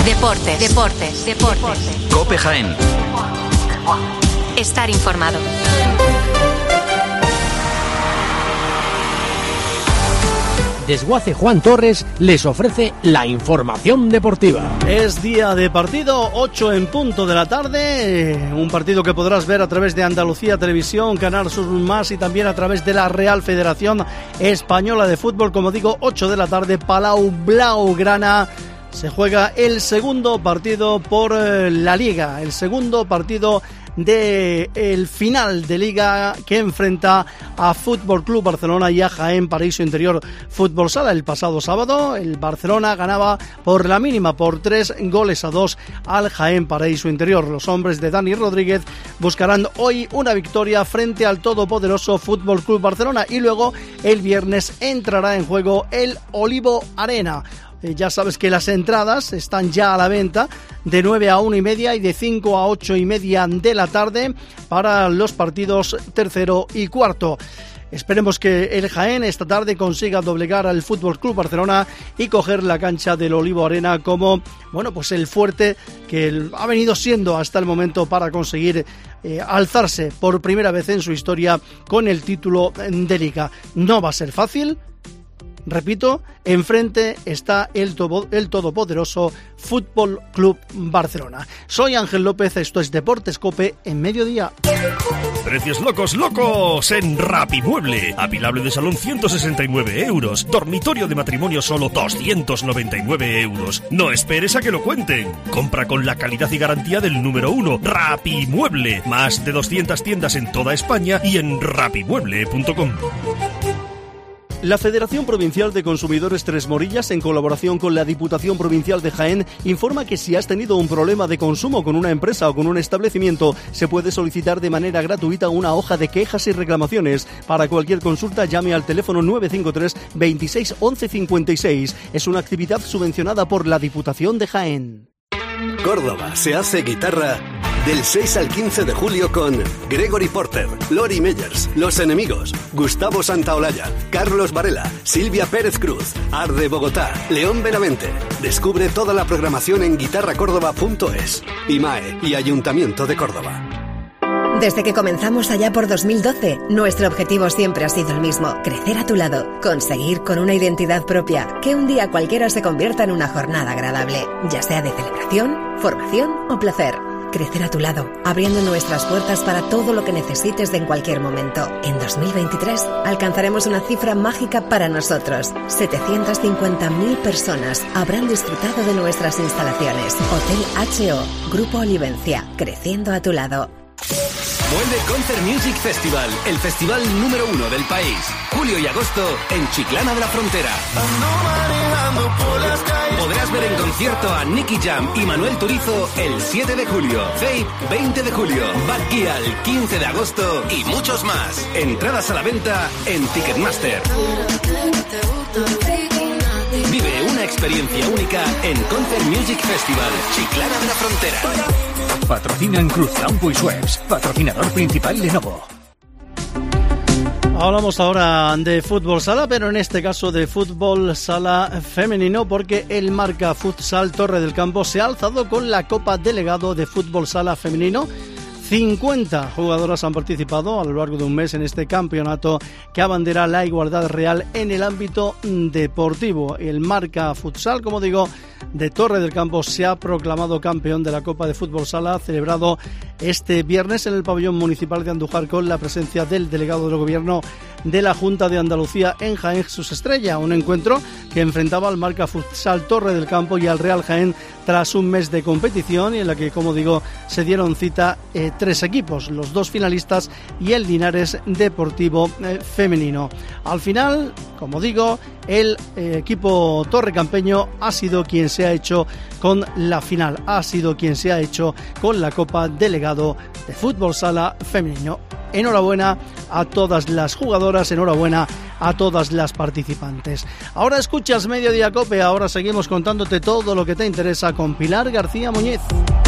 Deportes. COPE Jaén. Estar informado. Desguace Juan Torres les ofrece la información deportiva. Es día de partido, 8 en punto de la tarde, un partido que podrás ver a través de Andalucía Televisión, Canal Sur Más y también a través de la Real Federación Española de Fútbol. Como digo, 8 de la tarde, Palau Blaugrana. Se juega el segundo partido por la Liga, el segundo partido del final de Liga que enfrenta a Fútbol Club Barcelona y a Jaén Paraíso Interior Fútbol Sala. El pasado sábado el Barcelona ganaba por la mínima, por 3-2 al Jaén Paraíso Interior. Los hombres de Dani Rodríguez buscarán hoy una victoria frente al todopoderoso Fútbol Club Barcelona y luego el viernes entrará en juego el Olivo Arena. Ya sabes que las entradas están ya a la venta de 9 a 1:30 y de 5 a 8:30 de la tarde para los partidos tercero y cuarto. Esperemos que el Jaén esta tarde consiga doblegar al Fútbol Club Barcelona y coger la cancha del Olivo Arena como, bueno, pues el fuerte que ha venido siendo hasta el momento para conseguir alzarse por primera vez en su historia con el título de Liga. No va a ser fácil. Repito, enfrente está el todopoderoso Fútbol Club Barcelona. Soy Ángel López, esto es Deportes COPE en mediodía. Precios locos en Rapimueble. Apilable de salón 169 euros. Dormitorio de matrimonio solo 299 euros. No esperes a que lo cuenten. Compra con la calidad y garantía del número 1, Rapimueble. Más de 200 tiendas en toda España y en rapimueble.com. La Federación Provincial de Consumidores Tres Morillas, en colaboración con la Diputación Provincial de Jaén, informa que si has tenido un problema de consumo con una empresa o con un establecimiento, se puede solicitar de manera gratuita una hoja de quejas y reclamaciones. Para cualquier consulta, llame al teléfono 953 26 11 56. Es una actividad subvencionada por la Diputación de Jaén. Córdoba se hace guitarra del 6 al 15 de julio con Gregory Porter, Lori Meyers, Los Enemigos, Gustavo Santaolalla, Carlos Varela, Silvia Pérez Cruz, Arde Bogotá, León Benavente. Descubre toda la programación en guitarracórdoba.es. IMAE y Ayuntamiento de Córdoba. Desde que comenzamos allá por 2012, nuestro objetivo siempre ha sido el mismo: crecer a tu lado, conseguir con una identidad propia que un día cualquiera se convierta en una jornada agradable, ya sea de celebración, formación o placer. Crecer a tu lado, abriendo nuestras puertas para todo lo que necesites en cualquier momento. En 2023 alcanzaremos una cifra mágica para nosotros. 750.000 personas habrán disfrutado de nuestras instalaciones. Hotel HO, Grupo Olivencia, creciendo a tu lado. Vuelve Concert Music Festival, el festival número 1 del país. Julio y agosto en Chiclana de la Frontera. Podrás ver en concierto a Nicky Jam y Manuel Turizo el 7 de julio, Faith 20 de julio, Bad Gyal 15 de agosto y muchos más. Entradas a la venta en Ticketmaster. Vive una experiencia única en Concert Music Festival, Chiclana de la Frontera. Patrocinan Cruzcampo y Schweppes, patrocinador principal Lenovo. Hablamos ahora de fútbol sala, pero en este caso de fútbol sala femenino, porque el Marca Futsal Torre del Campo se ha alzado con la Copa Delegado de Fútbol Sala Femenino. 50 jugadoras han participado a lo largo de un mes en este campeonato que abandera la igualdad real en el ámbito deportivo. El Marca Futsal, como digo, de Torre del Campo se ha proclamado campeón de la Copa de Fútbol Sala, celebrado este viernes en el pabellón municipal de Andújar con la presencia del delegado del gobierno de la Junta de Andalucía en Jaén, Jesús Estrella. Un encuentro que enfrentaba al Marca Futsal Torre del Campo y al Real Jaén tras un mes de competición y en la que, como digo, se dieron cita 3 equipos, los 2 finalistas y el Linares Deportivo femenino. Al final, como digo, el equipo torrecampeño ha sido quien se ha hecho con la final, ha sido quien se ha hecho con la Copa Delegado de Fútbol Sala femenino. Enhorabuena a todas las jugadoras, enhorabuena a todas las participantes. Ahora escuchas Mediodía Cope, ahora seguimos contándote todo lo que te interesa con Pilar García Muñiz.